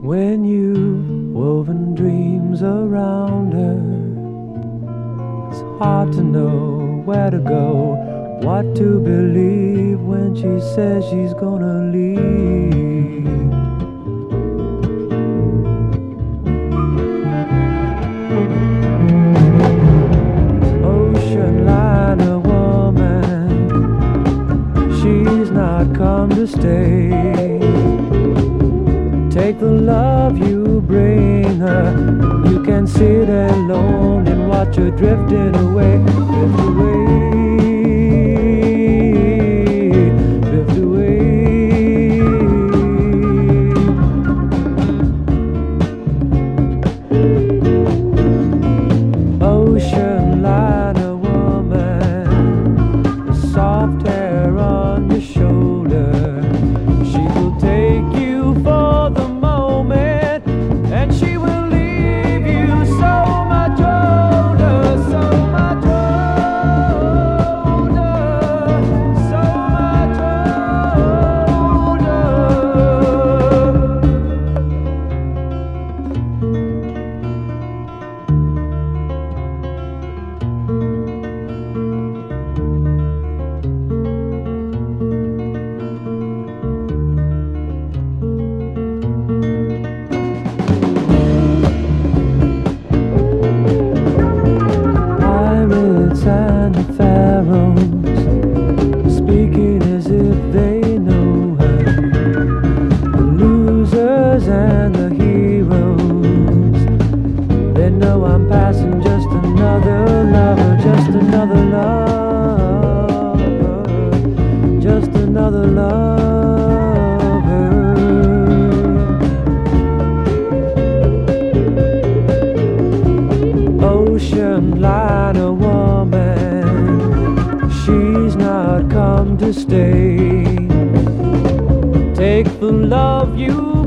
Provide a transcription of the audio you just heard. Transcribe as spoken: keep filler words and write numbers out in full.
When you've woven dreams around her, it's hard to know where to go, what to believe when she says she's gonna leave. Ocean liner woman, she's not come to stay. Take the love you bring her. You can sit alone and watch her drifting away, drift away, drift away. Ocean liner woman, the soft hair on your shoulder, she will take you for the moment, and she will leave you so much older, so much older, so much and the pharaohs speaking as if they know her, the losers and the heroes, they know I'm passing, just another lover, just another lover, just another lover. Ocean liner woman, she's not come to stay. Take the love you